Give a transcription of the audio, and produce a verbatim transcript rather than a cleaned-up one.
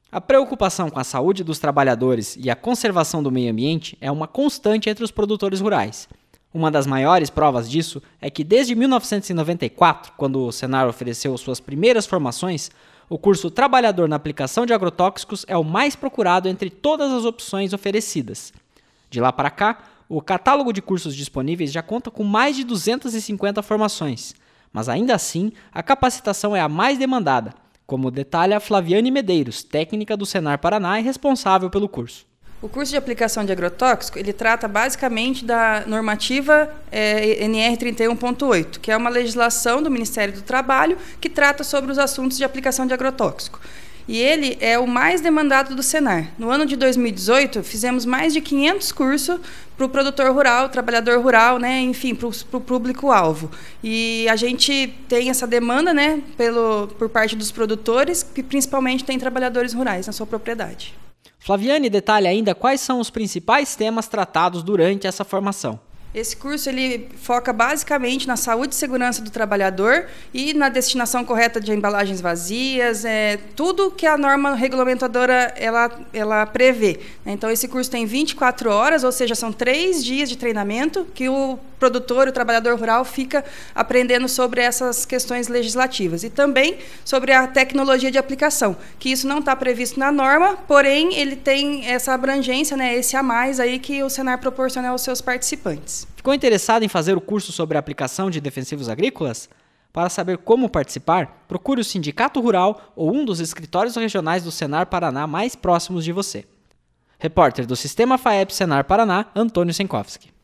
A preocupação com a saúde dos trabalhadores e a conservação do meio ambiente é uma constante entre os produtores rurais. Uma das maiores provas disso é que desde mil novecentos e noventa e quatro, quando o Senar ofereceu suas primeiras formações, o curso Trabalhador na Aplicação de Agrotóxicos é o mais procurado entre todas as opções oferecidas. De lá para cá, o catálogo de cursos disponíveis já conta com mais de duzentas e cinquenta formações, mas ainda assim a capacitação é a mais demandada, como detalha Flaviane Medeiros, técnica do Senar Paraná e responsável pelo curso. O curso de aplicação de agrotóxico, ele trata basicamente da normativa é, N R trinta e um ponto oito, que é uma legislação do Ministério do Trabalho que trata sobre os assuntos de aplicação de agrotóxico. E ele é o mais demandado do Senar. No ano de dois mil e dezoito, fizemos mais de quinhentos cursos para o produtor rural, trabalhador rural, né, enfim, para o público-alvo. E a gente tem essa demanda, né, pelo, por parte dos produtores, que principalmente tem trabalhadores rurais na sua propriedade. Flaviane detalha ainda quais são os principais temas tratados durante essa formação. Esse curso ele foca basicamente na saúde e segurança do trabalhador e na destinação correta de embalagens vazias, é, tudo que a norma regulamentadora ela, ela prevê. Então, esse curso tem vinte e quatro horas, ou seja, são três dias de treinamento que o produtor, o trabalhador rural, fica aprendendo sobre essas questões legislativas. E também sobre a tecnologia de aplicação, que isso não está previsto na norma, porém, ele tem essa abrangência, né, esse a mais aí que o Senar proporciona aos seus participantes. Ficou interessado em fazer o curso sobre a aplicação de defensivos agrícolas? Para saber como participar, procure o Sindicato Rural ou um dos escritórios regionais do Senar Paraná mais próximos de você. Repórter do Sistema FAEP Senar Paraná, Antônio Senkowski.